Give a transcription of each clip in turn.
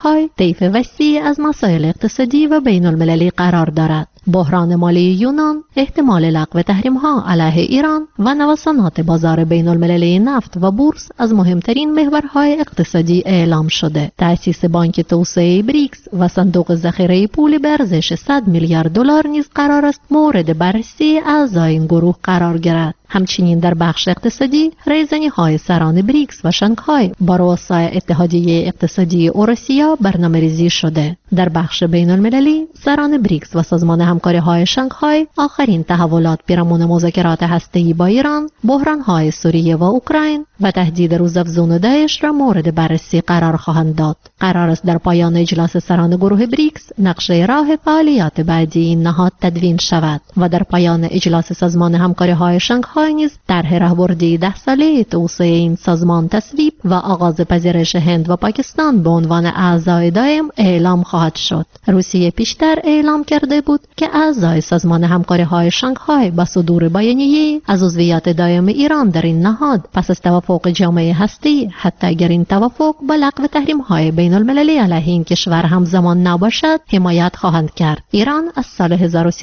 های طیف وسیع از مسائل اقتصادی و بین المللی قرار دارد. بحران مالی یونان، احتمال لغو تحریم‌ها علیه ایران و نوسانات بازار بین المللی نفت و بورس از مهمترین محورهای اقتصادی اعلام شده. تأسیس بانک توسعه بریکس و صندوق ذخیره پول به ارزش 100 میلیارد دلار نیز قرار است مورد بررسی اعضای این گروه قرار گیرد. همچنین در بخش اقتصادی رایزنی‌های سران بریکس و شانگهای با رؤسای اتحادیه اقتصادی اوراسیا برنامه‌ریزی شده. در بخش بین المللی سران بریکس و سازمان همکاری‌های شانگهای آخرین تحولات پیرامون مذاکرات هسته‌ای با ایران، بحران‌های سوریه و اوکراین و تهدید روزافزون داعش را مورد بررسی قرار خواهند داد. قرار است در پایان اجلاس سران گروه بریکس نقشه راه فعالیت بعدی این نهاد تدوین شود و در پایان اجلاس سازمان همکاری‌های شانگهای نیز طرح راهبردی 10 ساله توسعه این سازمان تصویب و آغاز پذیرش هند و پاکستان به عنوان اعضای دائم اعلام خواهد شد. روسیه پیشتر اعلام کرده بود که اعضای سازمان همکاری‌های شانگهای با صدور بیانیه از عضویت دائم ایران در این نهاد پس از توافق جامعه هستی، حتی اگر این توافق با لغو تحریم‌های بین المللی علیه این کشور همزمان نباشد، حمایت خواهند کرد. ایران از سال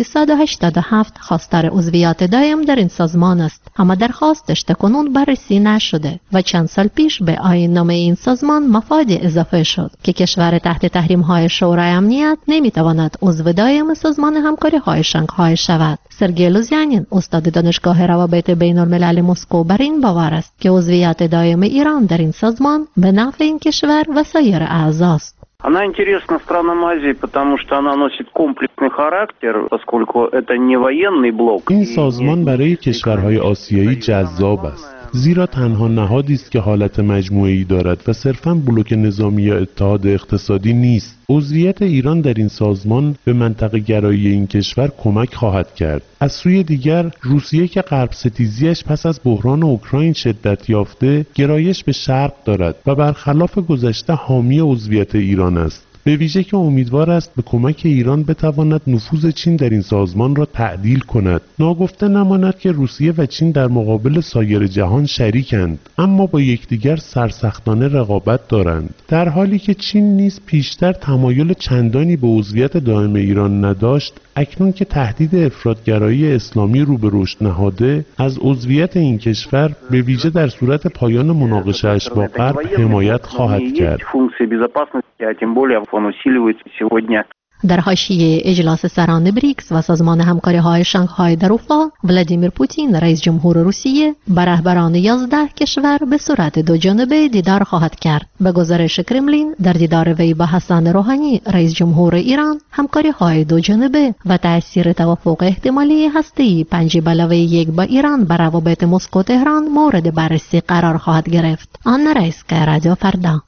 1387 خواستار عضویت دائم در این سازمان است، اما درخواستش تاکنون بررسی نشده و چند سال پیش به آیین‌نامه این سازمان مفادی اضافه شد که کشور تحت تحریم‌های شورای امنیت نمی‌تواند عضو دائم سازمان همکاری‌های شانگهای شود. سرگئی لوزیانین، استاد دانشگاه روابط بین الملل مسکو، بر این باور است که عضویت دائم ایران در این سازمان به نفع این کشور و سایر اعضاست. Она интересна странам Азии, потому что она носит комплексный характер, поскольку это не военный блок. این سازمان برای کشورهای آسیایی جذاب است، زیرا تنها نهادی است که حالت مجموعه‌ای دارد و صرفاً بلوک نظامی یا اتحاد اقتصادی نیست. عضویت ایران در این سازمان به منطقه گرایی این کشور کمک خواهد کرد. از سوی دیگر روسیه که غرب ستیزیش پس از بحران اوکراین شدت یافته، گرایش به شرق دارد و برخلاف گذشته حامی عضویت ایران است. به ویژه که امیدوار است به کمک ایران بتواند نفوذ چین در این سازمان را تعدیل کند. ناگفته نماند که روسیه و چین در مقابل سایر جهان شریکند، اما با یکدیگر سرسختانه رقابت دارند. در حالی که چین نیز پیشتر تمایل چندانی به عضویت دائم ایران نداشت، اکنون که تهدید افراطگرایی اسلامی رو به رشد نهاده، از عضویت این کشور به ویژه در صورت پایان مناقشه‌اش با غرب حمایت خواهد کرد. در حاشیه اجلاس سران بریکس و سازمان همکاری‌های شانگهای در اروپا، ولادیمیر پوتین رئیس جمهور روسیه با رهبران 11 کشور به صورت دوجانبه دیدار خواهد کرد. به گزارش کرملین، در دیدار وی با حسن روحانی رئیس جمهور ایران، همکاری‌های دوجانبه و تأثیر توافق احتمالی هسته‌ای 5+1 با ایران بر روابط مسکو تهران مورد بررسی قرار خواهد گرفت. آن رئیس که رادیو فردا.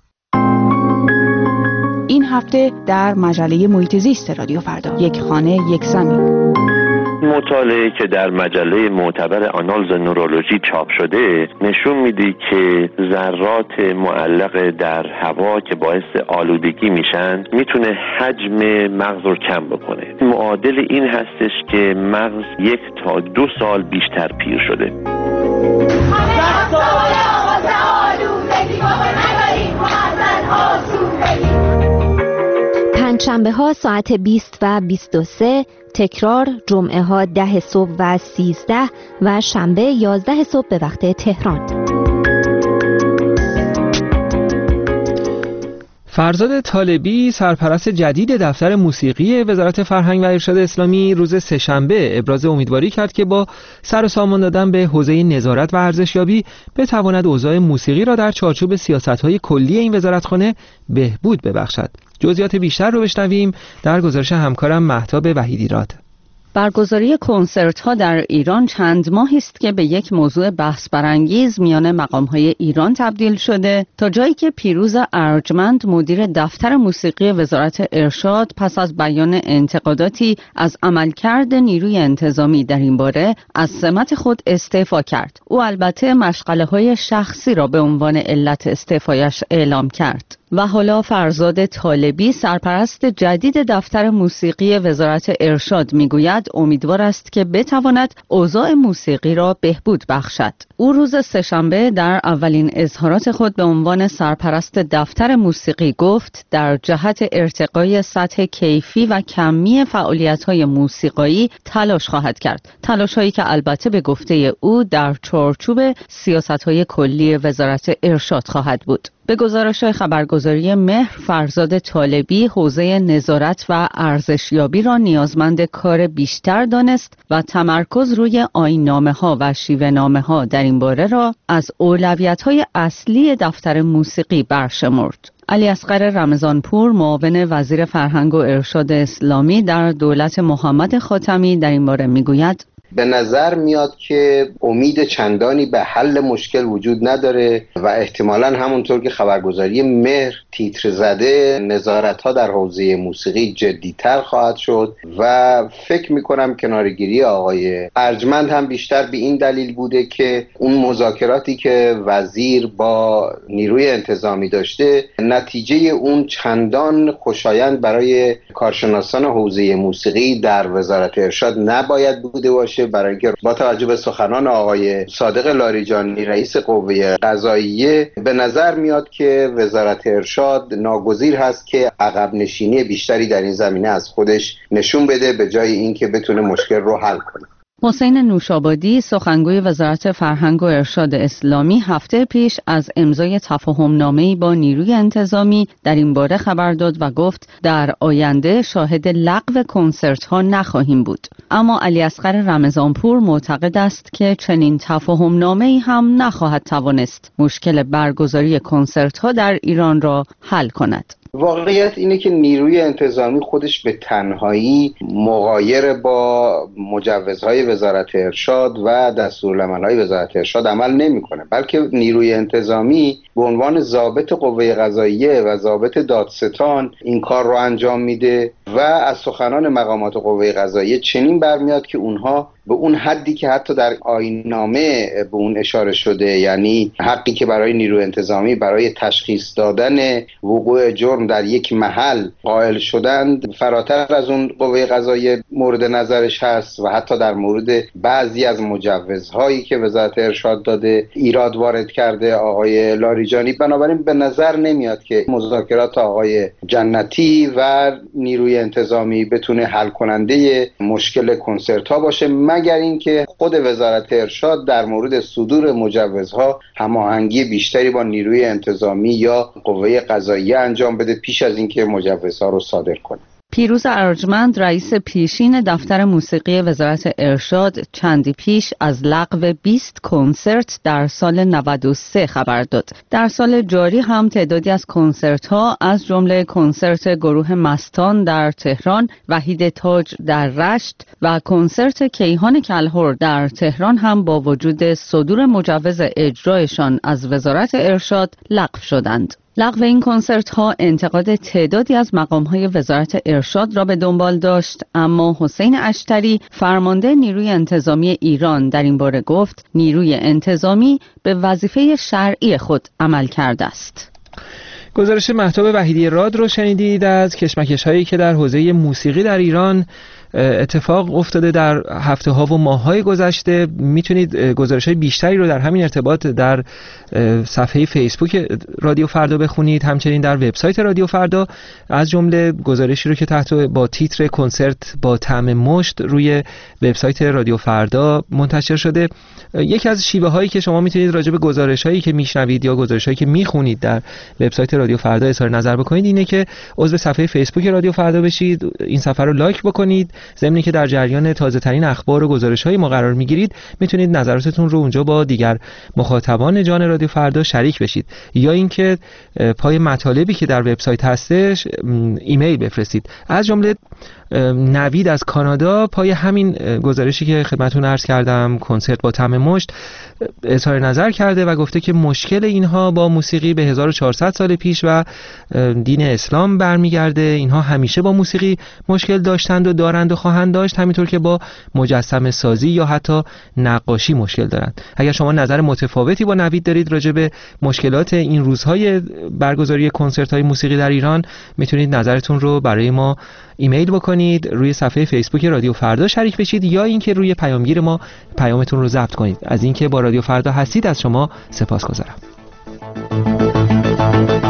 این هفته در مجله محیط زیست رادیو فردا، یک خانه یک زمین. مطالعه که در مجله معتبر آنالز نورولوژی چاپ شده نشون میده که ذرات معلق در هوا که باعث آلودگی میشن میتونه حجم مغز رو کم بکنه. معادل این هستش که مغز 1 تا 2 سال بیشتر پیر شده. پنجشنبه ها ساعت 20 و 23، تکرار جمعه ها 10 صبح و 13 و شنبه 11 صبح به وقت تهران. فرزاد طالبی، سرپرست جدید دفتر موسیقی وزارت فرهنگ و ارشاد اسلامی، روز سه‌شنبه ابراز امیدواری کرد که با سر و سامان دادن به حوزه نظارت و ارزشیابی بتواند اوضاع موسیقی را در چارچوب سیاست‌های کلی این وزارتخانه بهبود ببخشد. جزئیات بیشتر رو بشنویم در گزارش همکارم مهتاب وحیدی‌راد. برگزاری کنسرت‌ها در ایران چند ماهی است که به یک موضوع بحث برانگیز میان مقام‌های ایران تبدیل شده، تا جایی که پیروز ارجمند، مدیر دفتر موسیقی وزارت ارشاد، پس از بیان انتقاداتی از عملکرد نیروی انتظامی در این باره از سمت خود استعفا کرد. او البته مشغله‌های شخصی را به عنوان علت استعفایش اعلام کرد. و حالا فرزاد طالبی سرپرست جدید دفتر موسیقی وزارت ارشاد میگوید امیدوار است که بتواند اوضاع موسیقی را بهبود بخشد. او روز سه‌شنبه در اولین اظهارات خود به عنوان سرپرست دفتر موسیقی گفت در جهت ارتقای سطح کیفی و کمی فعالیت‌های موسیقایی تلاش خواهد کرد. تلاش‌هایی که البته به گفته او در چارچوب سیاست‌های کلی وزارت ارشاد خواهد بود. به گزارش خبرگزاری مهر، فرزاد طالبی حوزه نظارت و ارزشیابی را نیازمند کار بیشتر دانست و تمرکز روی آیین‌نامه‌ها و شیوه‌نامه‌ها در این باره را از اولویت‌های اصلی دفتر موسیقی برشمرد. علی اصغر رمضانپور، معاون وزیر فرهنگ و ارشاد اسلامی در دولت محمد خاتمی، در این باره میگوید به نظر میاد که امید چندانی به حل مشکل وجود نداره و احتمالاً همونطور که خبرگزاری مهر تیتر زده نظارت‌ها در حوزه موسیقی جدی‌تر خواهد شد و فکر می‌کنم کناره‌گیری آقای ارجمند هم بیشتر به این دلیل بوده که اون مذاکراتی که وزیر با نیروی انتظامی داشته نتیجه اون چندان خوشایند برای کارشناسان حوزه موسیقی در وزارت ارشاد نباید بوده باشه، برای اینکه با توجه به سخنان آقای صادق لاریجانی رئیس قوه قضاییه به نظر میاد که وزارت ارشاد ناگزیر هست که عقب نشینی بیشتری در این زمینه از خودش نشون بده به جای اینکه بتونه مشکل رو حل کنه. حسین نوشابادی، سخنگوی وزارت فرهنگ و ارشاد اسلامی، هفته پیش از امضای تفاهم‌نامه‌ای با نیروی انتظامی در این باره خبر داد و گفت در آینده شاهد لغو کنسرت‌ها نخواهیم بود. اما علی اصغر رمضانپور معتقد است که چنین تفاهم‌نامه‌ای هم نخواهد توانست مشکل برگزاری کنسرت‌ها در ایران را حل کند. واقعیت اینه که نیروی انتظامی خودش به تنهایی مغایر با مجوزهای وزارت ارشاد و دستورالعمل‌های وزارت ارشاد عمل نمی‌کنه، بلکه نیروی انتظامی به عنوان ضابط قوه قضاییه و ضابط دادستان این کار رو انجام میده و از سخنان مقامات قوه قضاییه چنین برمیاد که اونها به اون حدی که حتی در آیین‌نامه به اون اشاره شده، یعنی حقی که برای نیروی انتظامی برای تشخیص دادن وقوع جرم در یک محل قائل شدند، فراتر از اون قوه قضاییه مورد نظرش هست و حتی در مورد بعضی از مجوزهایی که وزارت ارشاد داده ایراد وارد کرده آقای لاریجانی. بنابراین به نظر نمیاد که مذاکرات آقای جنتی و نیروی انتظامی بتونه حل کننده مشکل کنسرت ها باشه، مگر اینکه خود وزارت ارشاد در مورد صدور مجوزها هماهنگی بیشتری با نیروی انتظامی یا قوه قضاییه انجام بده پیش از اینکه مجوزها رو صادر کنه. پیروز ارجمند، رئیس پیشین دفتر موسیقی وزارت ارشاد، چندی پیش از لغو 20 کنسرت در سال 93 خبر داد. در سال جاری هم تعدادی از کنسرت‌ها از جمله کنسرت گروه مستان در تهران، وحید تاج در رشت و کنسرت کیهان کلهر در تهران هم با وجود صدور مجوز اجرایشان از وزارت ارشاد لغو شدند. لغو این کنسرت ها انتقاد تعدادی از مقام های وزارت ارشاد را به دنبال داشت، اما حسین اشتری، فرمانده نیروی انتظامی ایران، در این باره گفت نیروی انتظامی به وظیفه شرعی خود عمل کرده است. گزارش مهتاب وحیدی راد رو شنیدید از کشمکش هایی که در حوزه موسیقی در ایران اتفاق افتاده در هفته ها و ماه های گذشته. میتونید گزارش های بیشتری رو در همین ارتباط در صفحه فیسبوک رادیو فردا بخونید، همچنین در وبسایت رادیو فردا، از جمله گزارشی رو که تحت با تیتر کنسرت با طعم مشت روی وبسایت رادیو فردا منتشر شده. یکی از شیوه هایی که شما میتونید راجع به گزارش هایی که میشنوید یا گزارش هایی که میخونید در وبسایت رادیو فردا اظهار نظر بکنید اینه که عضو صفحه فیسبوک رادیو فردا بشید، این صفحه رو لایک بکنید، ضمن که در جریان تازه ترین اخبار و گزارش‌های ما قرار می‌گیرید، میتونید نظراتتون رو اونجا با دیگر مخاطبان جان رادیو فردا شریک بشید، یا اینکه پای مطالبی که در وبسایت هستش ایمیل بفرستید. از جمله نوید از کانادا پای همین گزارشی که خدمتتون عرض کردم، کنسرت با طعم مشت، اظهار نظر کرده و گفته که مشکل اینها با موسیقی به 1400 سال پیش و دین اسلام برمیگرده. اینها همیشه با موسیقی مشکل داشتند و دارند دارند و خواهند داشت، همینطور که با مجسمه سازی یا حتی نقاشی مشکل دارند. اگر شما نظر متفاوتی با نوید دارید راجع به مشکلات این روزهای برگزاری کنسرت‌های موسیقی در ایران، میتونید نظرتون رو برای ما ایمیل بکنید، روی صفحه فیسبوک رادیو فردا شریک بشید یا اینکه روی پیامگیر ما پیامتون رو ضبط کنید. از اینکه با رادیو فردا هستید از شما سپاسگزارم.